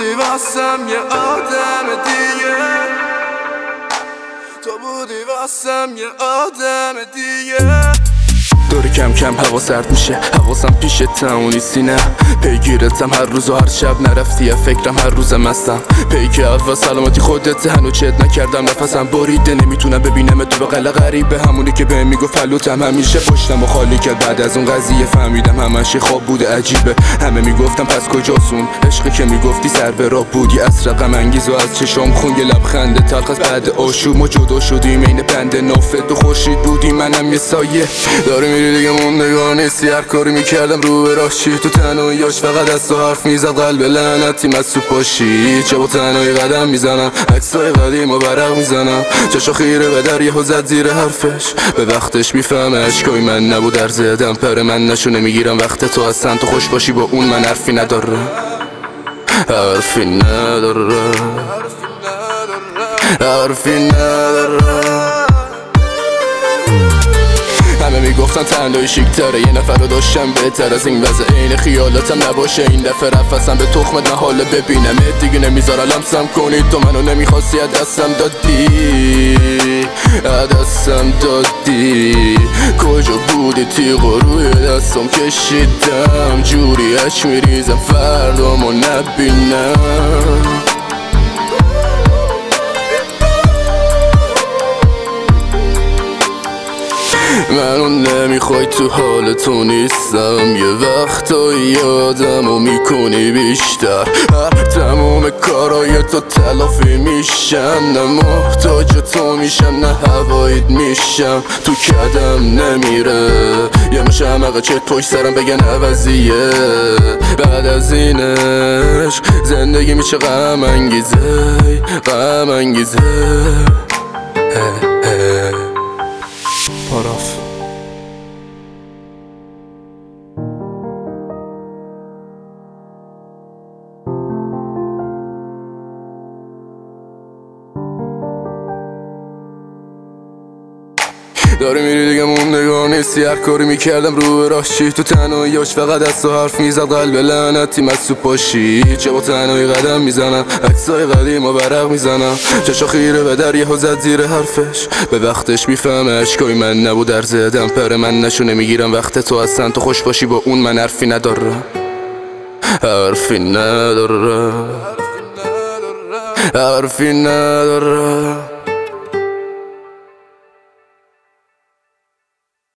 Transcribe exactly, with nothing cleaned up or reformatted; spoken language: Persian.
بودی واسم یه آدم دیگه، تو بودی واسم یه آدم دیگه. دور کم کم هوا سرد میشه، حواسم پیشت اونی سینه پیگیرتم هر روز و هر شب نرفتی یا فکرم هر روزم هستم پیک اول سلامتی خودت هنو چت نکردم نفسم بریده نمیتونم ببینم تو بغل غریبه همونی که بهم میگفت فلوتم همیشه پشتم و خالی کرد بعد از اون قضیه فهمیدم همش خواب بوده عجیبه همه میگفتم پس کجاسون عشقی که میگفتی سر به راه بودی اصر غم انگیز و از چشام خون یه لبخنده تلخ بعد آشوب ما جدا شدیم عین بنده نافت و خورشید بودی منم یه سایه داری میری دیگه موندگار نیستی هر کاری میکردم رو به راه چی تو تنهاییاش فقط از تو حرف میزد قلب لعنتی مسوب باشی چه با تنهایی قدم میزنم عکسای قدیم و برق میزنم چشا خیره به در یهو زد زیر حرفش به وقتش میفهمه اشکای من نبود در زدم پر من نشونه میگیرم وقت تو هستم تو خوش باشی با اون من حرفی ندارم حرفی ندارم حرفی ندارم همه میگفتن تنهایی شیک‌تره یه نفر رو داشتم بهتر از این وضع عین خیالاتم نباشه این دفعه رفتم به تخمت نه حالا ببینم دیگه نمیذارم لمسم کنی تو منو نمیخواستی از دستم دادی از دستم دادی کجا بودی تیغ و روی دستم کشیدم جوری اش میریزم فردامو نبینم منو نمیخوای تو حال تو نیستم یه وقتا یادمو میکنی بیشتر هر تموم کارای تو تلافی میشم نه محتاج تو میشم نه هوایت میشم تو کدم نمیره یه مشمقه چت پشت سرم بگن عوضیه بعد از این عشق زندگی میشه غم انگیزه غم انگیزه پاراف داری میری دیگه موندگار نیستی هر کاری میکردم رو به راه چی تو تنهاییاش فقط از تو حرف میزد قلب لعنتی مسوب باشی چه با تنهایی قدم میزنم عکسای قدیم و برق میزنم چشا خیره به در یهو زد زیر حرفش به وقتش میفهمه اشکای من نبود در زدم پر من نشونه میگیرم وقت تو هستن تو خوش باشی با اون من حرفی ندارم حرفی ندارم حرفی ندارم